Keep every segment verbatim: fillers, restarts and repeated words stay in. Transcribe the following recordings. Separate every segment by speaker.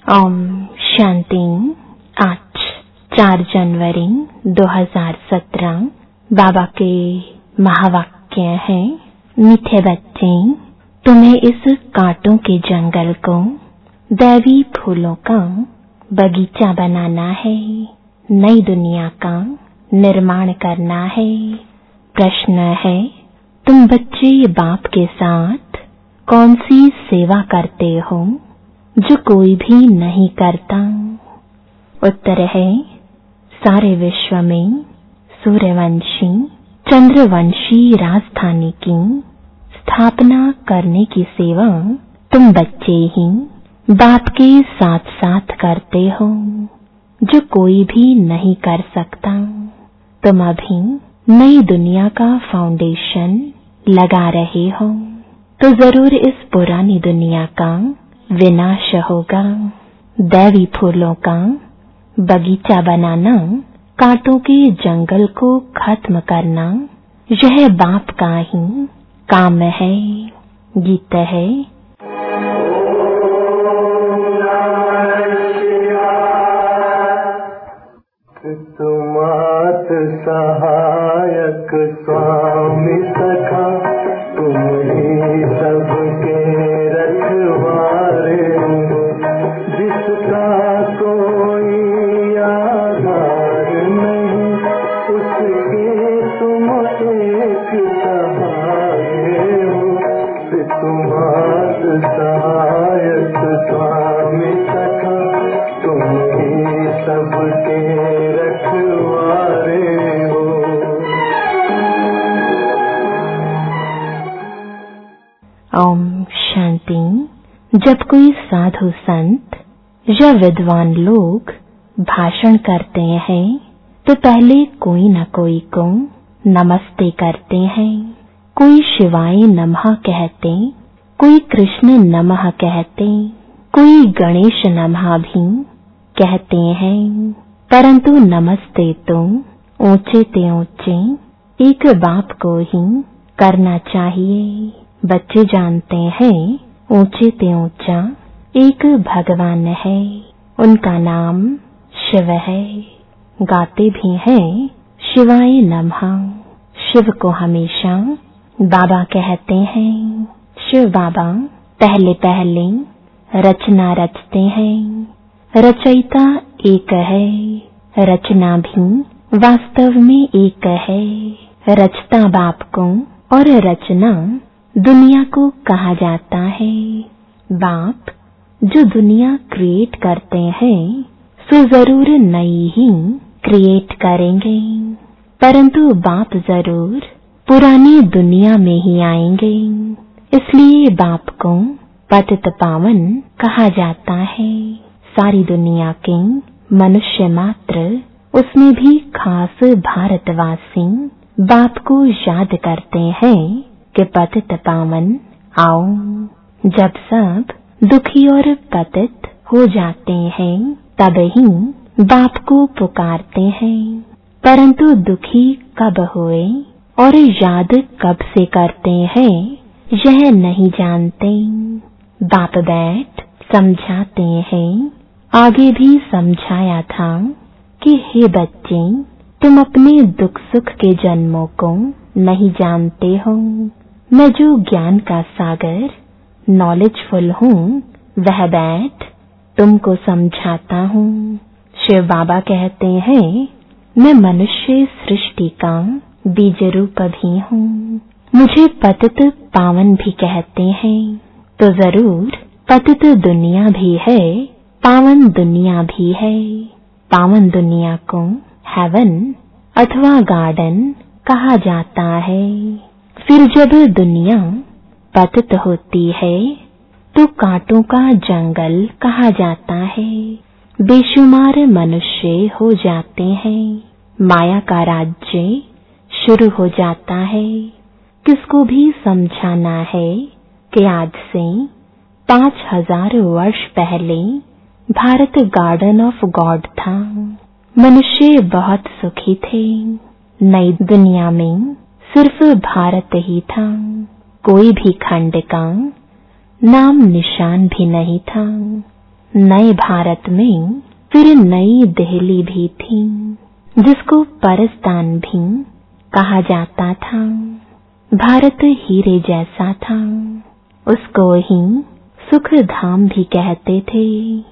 Speaker 1: ओम शांति। आज चार जनवरी दो हज़ार सत्रह। बाबा के महावाक्य है, मीठे बच्चे, तुम्हें इस कांटों के जंगल को दैवी फूलों का बगीचा बनाना है, नई दुनिया का निर्माण करना है। प्रश्न है, तुम बच्चे बाप के साथ कौन सी सेवा करते हो जो कोई भी नहीं करता? उत्तर है, सारे विश्व में सूर्यवंशी चंद्रवंशी राजधानी की स्थापना करने की सेवा तुम बच्चे ही बाप के साथ साथ करते हो, जो कोई भी नहीं कर सकता। तुम अभी नई दुनिया का फाउंडेशन लगा रहे हो, तो जरूर इस पुरानी दुनिया का विनाश होगा। दैवी फूलों का बगीचा बनाना, कांटों के जंगल को खत्म करना, यह बाप का ही काम है। गीत है,
Speaker 2: तुमात सहायक स्वामी सखा, तुम ही सबके रखवारे हो, जिसका कोई आधार नहीं, उसके तुम एक सहारे हो। तुमात सहायक स्वामी सखा, तुम ही सबके रखवारे हो।
Speaker 1: ओम शांति। जब कोई साधु संत या विद्वान लोग भाषण करते हैं तो पहले कोई न कोई को नमस्ते करते हैं। कोई शिवाय नमः कहते, कोई कृष्ण नमः कहते, कोई गणेश नमः भी कहते हैं। परंतु नमस्ते तो ऊंचे ते ऊंचे एक बाप को ही करना चाहिए। बच्चे जानते हैं ऊंचे ते ऊंचा एक भगवान है, उनका नाम शिव है। गाते भी हैं शिवाय नमः। शिव को हमेशा बाबा कहते हैं। शिव बाबा पहले पहले रचना रचते हैं। रचयिता एक है, रचना भी वास्तव में एक है। रचता बाप को और रचना दुनिया को कहा जाता है। बाप जो दुनिया क्रिएट करते हैं सो जरूर नई ही क्रिएट करेंगे, परंतु बाप जरूर पुरानी दुनिया में ही आएंगे। इसलिए बाप को पतित पावन कहा जाता है। सारी दुनिया के मनुष्य मात्र, उसमें भी खास भारतवासी बाप को याद करते हैं कि पतित पावन आओ। जब सब दुखी और पतित हो जाते हैं तब ही बाप को पुकारते हैं, परंतु दुखी कब हुए और याद कब से करते हैं यह नहीं जानते। बाप बैठ समझाते हैं। आगे भी समझाया था कि हे बच्चे, तुम अपने दुख सुख के जन्मों को नहीं जानते हो। मैं जो ज्ञान का सागर नॉलेजफुल हूँ, वह बैठ तुमको समझाता हूँ। शिव बाबा कहते हैं, मैं मनुष्य सृष्टि का बीज रूप भी हूँ। मुझे पतित पावन भी कहते हैं, तो जरूर पतित दुनिया भी है, पावन दुनिया भी है। पावन दुनिया को हेवन अथवा गार्डन कहा जाता है। फिर जब दुनिया पतित होती है तो कांटों का जंगल कहा जाता है। बेशुमार मनुष्य हो जाते हैं। माया का राज्य शुरू हो जाता है। किसको भी समझाना है कि आज से पांच हजार वर्ष पहले भारत गार्डन ऑफ गॉड था। मनुष्य बहुत सुखी थे। नई दुनिया में सिर्फ भारत ही था। कोई भी खंड का नाम निशान भी नहीं था। नए भारत में फिर नई दिल्ली भी थी, जिसको परस्तान भी कहा जाता था। भारत हीरे जैसा था, उसको ही सुख धाम भी कहते थे।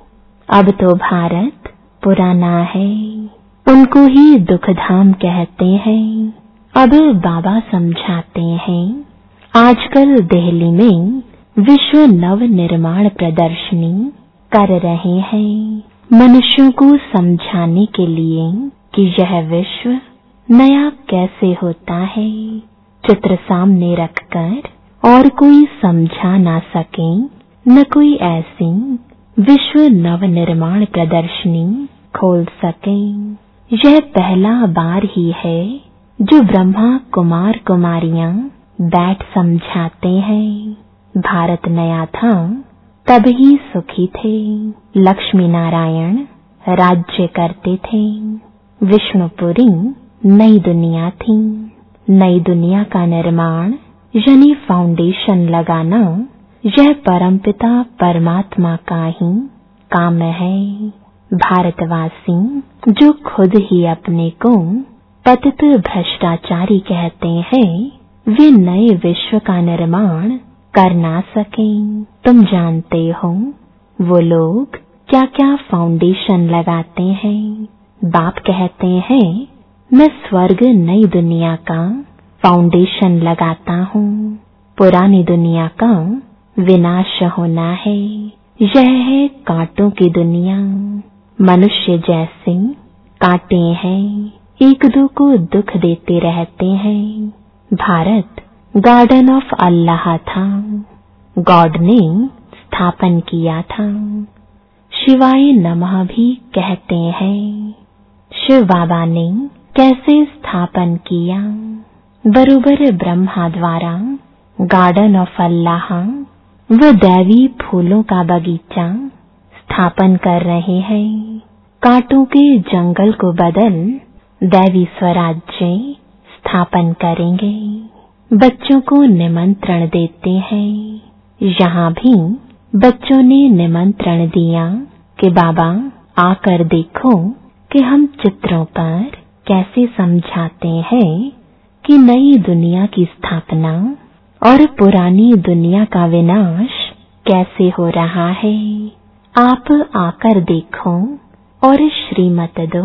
Speaker 1: अब तो भारत पुराना है, उनको ही दुख धाम कहते हैं। अब बाबा समझाते हैं, आजकल दिल्ली में विश्व नव निर्माण प्रदर्शनी कर रहे हैं, मनुष्यों को समझाने के लिए कि यह विश्व नया कैसे होता है। चित्र सामने रखकर और कोई समझा ना सके, न कोई ऐसी विश्व नव निर्माण प्रदर्शनी खोल सके। यह पहला बार ही है जो ब्रह्मा कुमार कुमारियां बैठ समझाते हैं। भारत नया था तब ही सुखी थे, लक्ष्मी नारायण राज्य करते थे। विष्णुपुरी नई दुनिया थी। नई दुनिया का निर्माण यानी फाउंडेशन लगाना, यह परमपिता परमात्मा का ही काम है। भारतवासी जो खुद ही अपने को पतित भ्रष्टाचारी कहते हैं, वे नए विश्व का निर्माण कर ना सके। तुम जानते हो वो लोग क्या क्या फाउंडेशन लगाते हैं। बाप कहते हैं, मैं स्वर्ग नई दुनिया का फाउंडेशन लगाता हूँ। पुरानी दुनिया का विनाश होना है। यह है कांटों की दुनिया। मनुष्य जैसे कांटे हैं, एक दो को दुख देते रहते हैं। भारत गार्डन ऑफ अल्लाह था, गॉड ने स्थापन किया था। शिवाय नमः भी कहते हैं। शिव बाबा ने कैसे स्थापन किया? बरोबर ब्रह्मा द्वारा गार्डन ऑफ अल्लाह व दैवी फूलों का बगीचा स्थापन कर रहे हैं। कांटों के जंगल को बदल दैवी स्वराज्य स्थापन करेंगे। बच्चों को निमंत्रण देते हैं। यहाँ भी बच्चों ने निमंत्रण दिया कि बाबा आकर देखो कि हम चित्रों पर कैसे समझाते हैं कि नई दुनिया की स्थापना और पुरानी दुनिया का विनाश कैसे हो रहा है। आप आकर देखो और श्रीमत दो।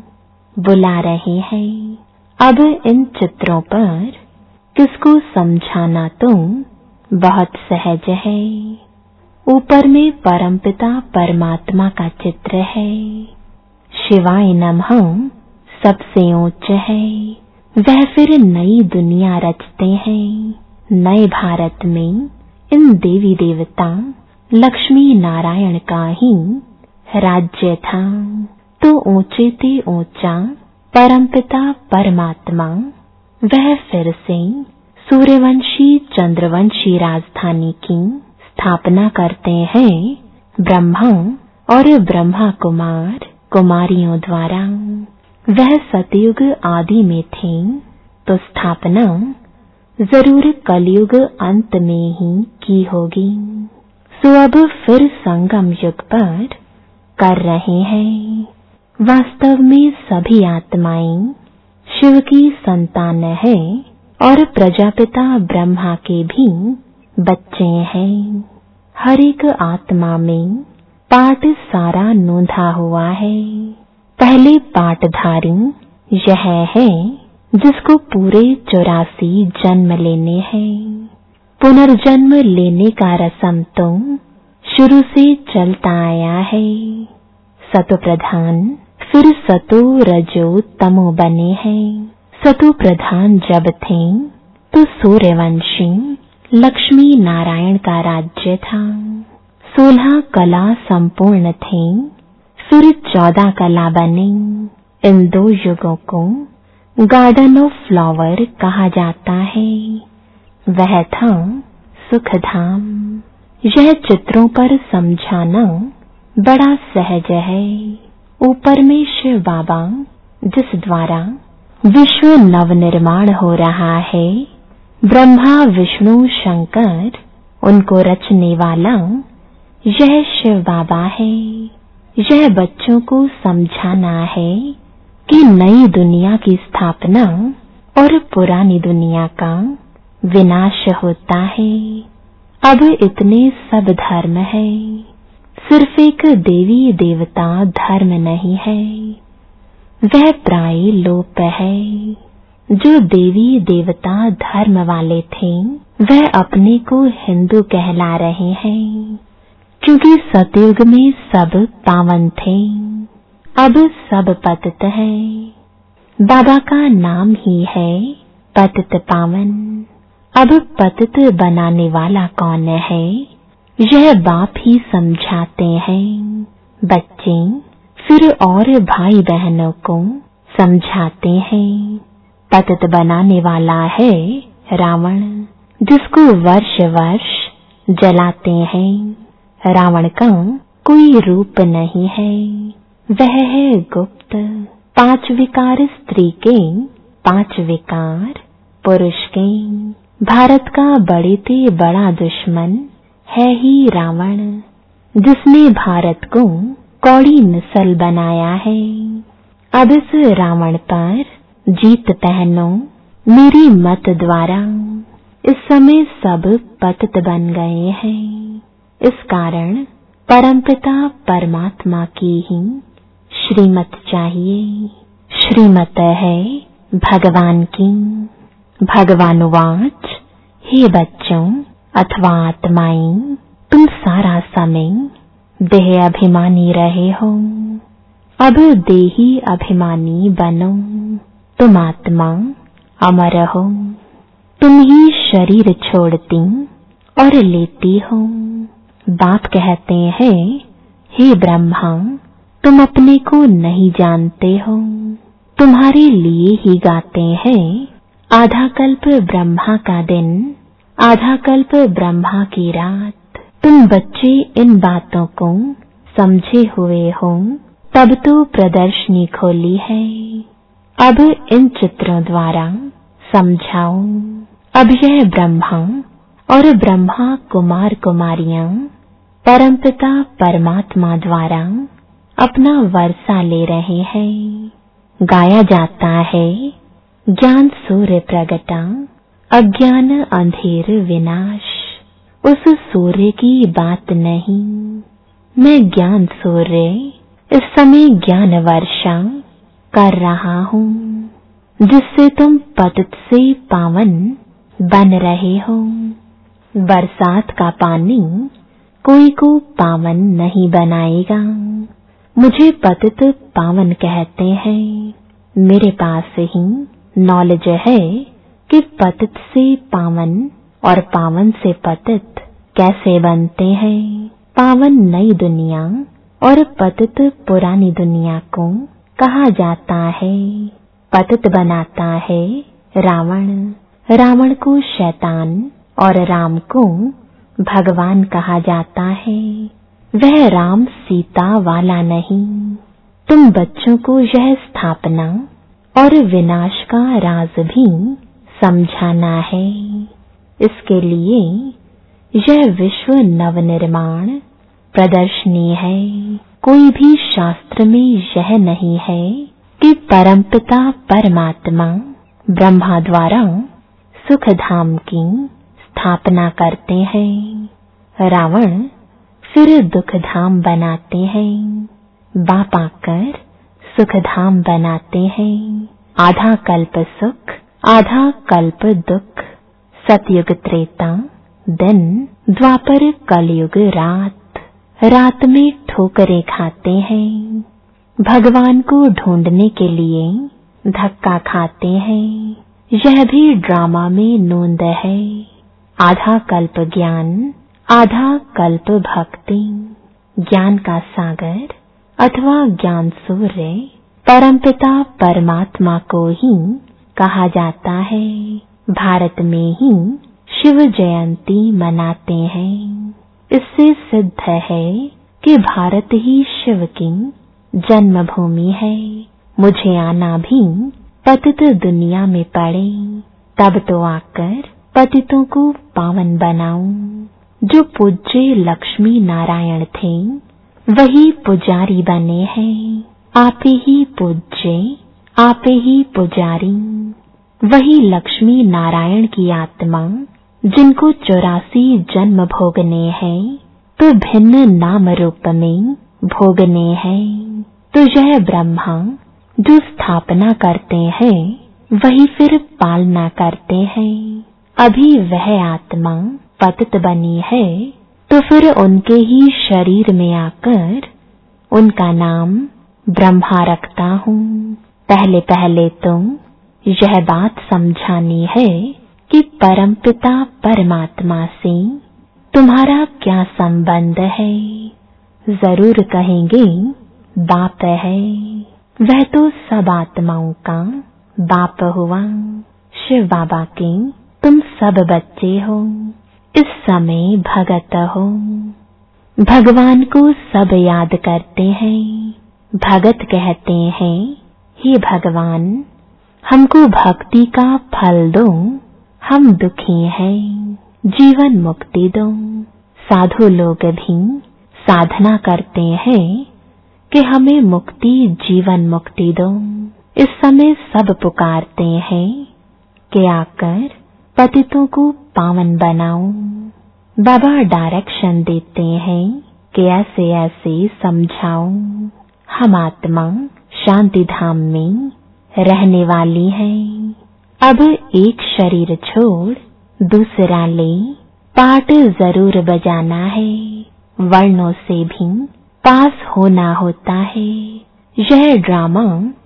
Speaker 1: बुला रहे हैं। अब इन चित्रों पर किसको समझाना तो बहुत सहज है। ऊपर में परमपिता परमात्मा का चित्र है। शिवाय नमः सबसे ऊंच है। वह फिर नई दुनिया रचते हैं। नए भारत में इन देवी देवता लक्ष्मी नारायण का ही राज्य था। तो ऊंचे ते ऊंचा परमपिता परमात्मा वह फिर से सूर्यवंशी चंद्रवंशी राजधानी की स्थापना करते हैं, ब्रह्मा और ब्रह्मा कुमार कुमारियों द्वारा। वह सतयुग आदि में थे, तो स्थापना जरूर कलयुग अंत में ही की होगी। सो अब फिर संगम युग पर कर रहे हैं। वास्तव में सभी आत्माएं शिव की संतान है और प्रजापिता ब्रह्मा के भी बच्चे हैं। हर एक आत्मा में पाठ सारा नोंधा हुआ है। पहले पाठधारी यह है जिसको पूरे चौरासी जन्म लेने हैं। पुनर्जन्म लेने का रस्म तो शुरू से चलता आया है। सतो प्रधान फिर सतो रजो तमो बने हैं। सतो प्रधान जब थे तो सूर्यवंशी लक्ष्मी नारायण का राज्य था। सोलह कला संपूर्ण थे, फिर चौदह कला बने। इन दो युगों को गार्डन ऑफ फ्लावर कहा जाता है। वह था सुखधाम। यह चित्रों पर समझाना बड़ा सहज है। ऊपर में शिव बाबा जिस द्वारा विश्व नवनिर्माण हो रहा है, ब्रह्मा विष्णु शंकर उनको रचने वाला यह शिव बाबा है। यह बच्चों को समझाना है कि नई दुनिया की स्थापना और पुरानी दुनिया का विनाश होता है। अब इतने सब धर्म है, सिर्फ एक देवी देवता धर्म नहीं है। वह प्राय लोप है। जो देवी देवता धर्म वाले थे वह अपने को हिंदू कहला रहे हैं, क्योंकि सतयुग में सब पावन थे। अब सब पतित है। बाबा का नाम ही है पतित पावन। अब पतित बनाने वाला कौन है, यह बाप ही समझाते हैं। बच्चे फिर और भाई बहनों को समझाते हैं। पतित बनाने वाला है रावण, जिसको वर्ष वर्ष जलाते हैं। रावण का कोई रूप नहीं है, वह है गुप्त। पांच विकार स्त्री के, पांच विकार पुरुष के। भारत का बड़े से बड़ा दुश्मन है ही रावण, जिसने भारत को कौड़ी नस्ल बनाया है। अब इस रावण पर जीत पहनो मेरी मत द्वारा। इस समय सब पतित बन गए हैं। इस कारण परमपिता परमात्मा की ही श्रीमत चाहिए। श्रीमत है भगवान की। भगवान वाच, हे बच्चों अथवा आत्माएं, तुम सारा समय देह अभिमानी रहे हो, अब देही अभिमानी बनो। तुम आत्मा अमर हो, तुम ही शरीर छोड़ती और लेती हो। बाप कहते हैं, हे ब्रह्मा, तुम अपने को नहीं जानते हो। तुम्हारे लिए ही गाते हैं आधा कल्प ब्रह्मा का दिन, आधा कल्प ब्रह्मा की रात। तुम बच्चे इन बातों को समझे हुए हो, तब तो प्रदर्शनी खोली है। अब इन चित्रों द्वारा समझाओ। अब यह ब्रह्मा और ब्रह्मा कुमार कुमारियां परमपिता परमात्मा द्वारा अपना वर्षा ले रहे हैं। गाया जाता है, ज्ञान सूर्य प्रगटा, अज्ञान अंधेर विनाश। उस सूर्य की बात नहीं, मैं ज्ञान सूर्य इस समय ज्ञान वर्षा कर रहा हूँ, जिससे तुम पतित से पावन बन रहे हो। बरसात का पानी कोई को पावन नहीं बनाएगा। मुझे पतित पावन कहते हैं। मेरे पास ही नॉलेज है कि पतित से पावन और पावन से पतित कैसे बनते हैं। पावन नई दुनिया और पतित पुरानी दुनिया को कहा जाता है। पतित बनाता है रावण। रावण को शैतान और राम को भगवान कहा जाता है। वह राम सीता वाला नहीं। तुम बच्चों को यह स्थापना और विनाश का राज भी समझाना है। इसके लिए यह विश्व नवनिर्माण प्रदर्शनी है। कोई भी शास्त्र में यह नहीं है कि परमपिता परमात्मा ब्रह्मा द्वारा सुख धाम की स्थापना करते हैं। रावण फिर दुख धाम बनाते हैं। बाप आकर सुख धाम बनाते हैं। आधा कल्प सुख, आधा कल्प दुख। सतयुग त्रेता दिन, द्वापर कलयुग रात। रात में ठोकरें खाते हैं। भगवान को ढूंढने के लिए धक्का खाते हैं। यह भी ड्रामा में नोंद है। आधा कल्प ज्ञान, आधा कल्प भक्ति। ज्ञान का सागर अथवा ज्ञान सूर्य परमपिता परमात्मा को ही कहा जाता है। भारत में ही शिव जयंती मनाते हैं। इससे सिद्ध है कि भारत ही शिव की जन्मभूमि है। मुझे आना भी पतित दुनिया में पड़े, तब तो आकर पतितों को पावन बनाऊं। जो पूज्य लक्ष्मी नारायण थे वही पुजारी बने हैं। आपे ही पूज्य, आपे ही पुजारी। वही लक्ष्मी नारायण की आत्मा जिनको चौरासी जन्म भोगने हैं तो भिन्न नाम रूप में भोगने हैं। तो यह ब्रह्मा जो स्थापना करते हैं वही फिर पालना करते हैं। अभी वह आत्मा पतित बनी है तो फिर उनके ही शरीर में आकर उनका नाम ब्रह्मा रखता हूँ। पहले पहले तो यह बात समझानी है कि परमपिता परमात्मा से तुम्हारा क्या संबंध है। जरूर कहेंगे बाप है, वह तो सब आत्माओं का बाप हुआ। शिव बाबा के तुम सब बच्चे हो, इस समय भगत हो। भगवान को सब याद करते हैं। भगत कहते हैं, हे भगवान हमको भक्ति का फल दो, हम दुखी हैं, जीवन मुक्ति दो। साधु लोग भी साधना करते हैं कि हमें मुक्ति, जीवन मुक्ति दो। इस समय सब पुकारते हैं कि आकर पतितों को पावन बनाओ। बाबा डायरेक्शन देते हैं कि ऐसे ऐसे समझाओ। हम आत्मा शांति धाम में रहने वाली हैं। अब एक शरीर छोड़ दूसरा ले पाठ जरूर बजाना है। वर्णों से भी पास होना होता है। यह ड्रामा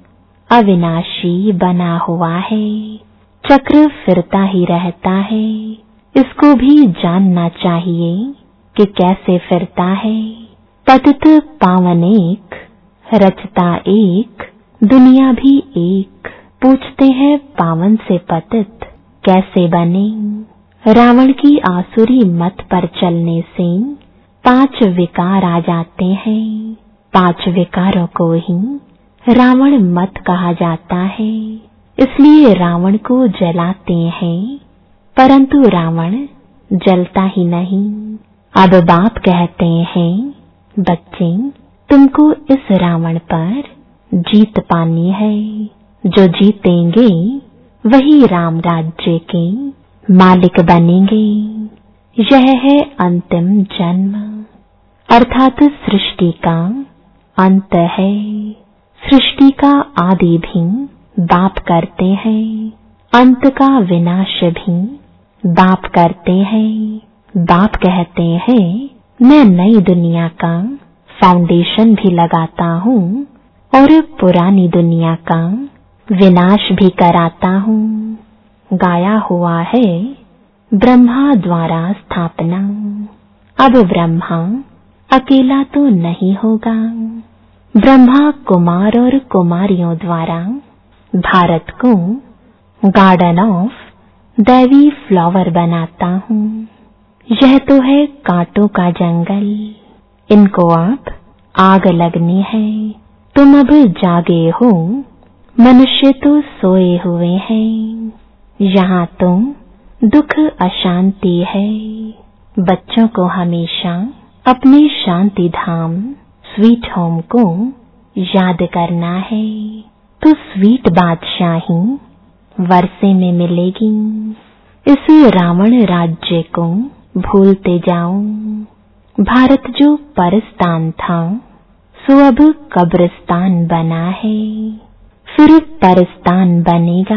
Speaker 1: अविनाशी बना हुआ है, चक्र फिरता ही रहता है। इसको भी जानना चाहिए कि कैसे फिरता है। पतित पावन एक, रचता एक, दुनिया भी एक। पूछते हैं पावन से पतित कैसे बने। रावण की आसुरी मत पर चलने से पांच विकार आ जाते हैं। पांच विकारों को ही रावण मत कहा जाता है। इसलिए रावण को जलाते हैं, परंतु रावण जलता ही नहीं। अब बाप कहते हैं, बच्चे तुमको इस रावण पर जीत पानी है। जो जीतेंगे वही राम राज्य के मालिक बनेंगे। यह है अंतिम जन्म, अर्थात सृष्टि का अंत है। सृष्टि का आदि भी बाप करते हैं, अंत का विनाश भी बाप करते हैं। बाप कहते हैं, मैं नई दुनिया का फाउंडेशन भी लगाता हूँ और पुरानी दुनिया का विनाश भी कराता हूँ। गाया हुआ है ब्रह्मा द्वारा स्थापना। अब ब्रह्मा अकेला तो नहीं होगा। ब्रह्मा कुमार और कुमारियों द्वारा भारत को गार्डन ऑफ दैवी फ्लावर बनाता हूँ। यह तो है कांटों का जंगल, इनको अब आग लगनी है। तुम अब जागे हो, मनुष्य तो सोए हुए हैं। यहाँ तो दुख अशांति है। बच्चों को हमेशा अपने शांति धाम स्वीट होम को याद करना है, तो स्वीट बादशाही वर्षे में मिलेगी। इस रावण राज्य को भूलते जाओ। भारत जो परस्तान था सो अब कब्रिस्तान बना है, फिर परस्तान बनेगा।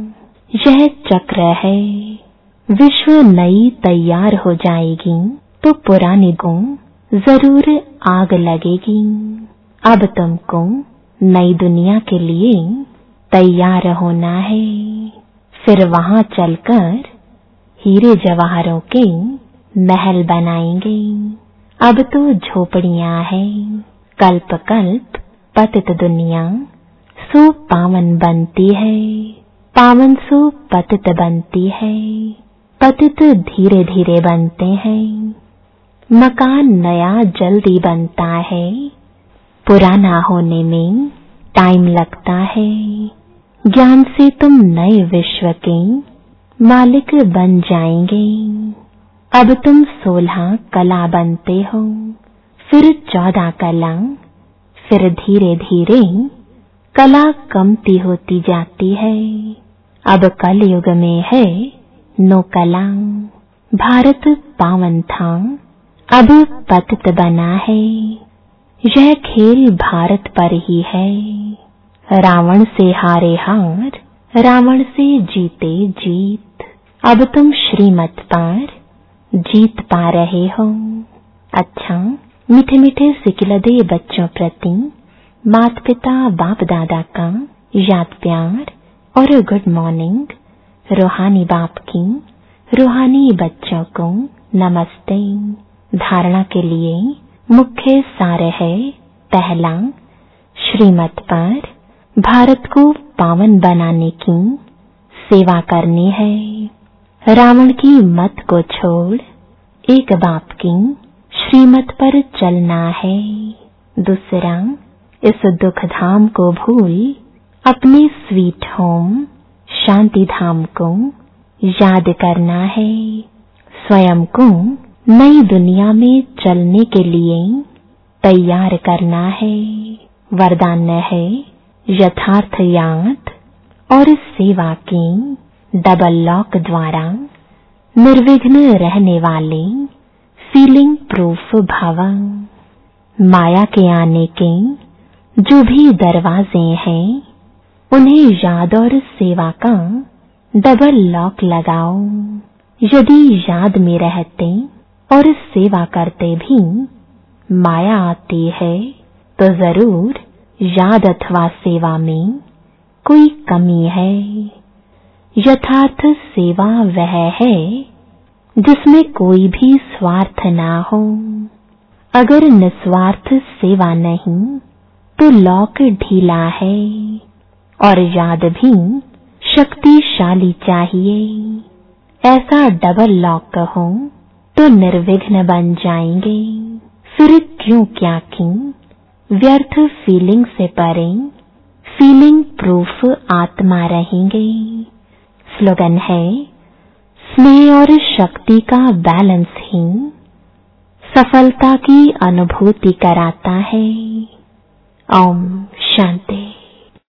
Speaker 1: यह चक्र है। विश्व नई तैयार हो जाएगी तो पुरानी को जरूर आग लगेगी। अब तुमको नई दुनिया के लिए तैयार होना है। फिर वहां चलकर हीरे जवाहरों के महल बनाएंगे। अब तो झोपड़ियां हैं। कल्प कल्प पतित दुनिया सो पावन बनती है, पावन सो पतित बनती है। पतित धीरे धीरे बनते हैं। मकान नया जल्दी बनता है, पुराना होने में टाइम लगता है। ज्ञान से तुम नए विश्व के मालिक बन जाएंगे। अब तुम सोलह कला बनते हो, फिर चौदह कला, फिर धीरे धीरे कला कमती होती जाती है। अब कलयुग में है नो कला। भारत पावन था, अब पतित बना है। यह खेल भारत पर ही है। रावण से हारे हार, रावण से जीते जीत। अब तुम श्रीमत पर जीत पा रहे हो। अच्छा, मीठे मीठे सिकिलदे बच्चों प्रति माता पिता बाप दादा का याद प्यार और गुड मॉर्निंग। रूहानी बाप की रूहानी बच्चों को नमस्ते। धारणा के लिए मुख्य सार है, पहला, श्रीमत पर भारत को पावन बनाने की सेवा करनी है। रावण की मत को छोड़ एक बाप की श्रीमत पर चलना है। दूसरा, इस दुख धाम को भूल अपने स्वीट होम शांति धाम को याद करना है। स्वयं को नई दुनिया में चलने के लिए तैयार करना है। वरदान है यथार्थ याद और सेवा की डबल लॉक द्वारा निर्विघ्न रहने वाले फीलिंग प्रूफ भव। माया के आने के जो भी दरवाजे हैं, उन्हें याद और सेवा का डबल लॉक लगाओ। यदि याद में रहते और सेवा करते भी माया आती है, तो जरूर याद अथवा सेवा में कोई कमी है। यथार्थ सेवा वह है जिसमें कोई भी स्वार्थ ना हो। अगर निस्वार्थ सेवा नहीं तो लॉक ढीला है। और याद भी शक्तिशाली चाहिए। ऐसा डबल लॉक हो तो निर्विघ्न बन जाएंगे। फिर क्यों क्या की व्यर्थ फीलिंग से परे फीलिंग प्रूफ आत्मा रहेंगे। स्लोगन है, स्नेह और शक्ति का बैलेंस ही सफलता की अनुभूति कराता है। ओम शांति।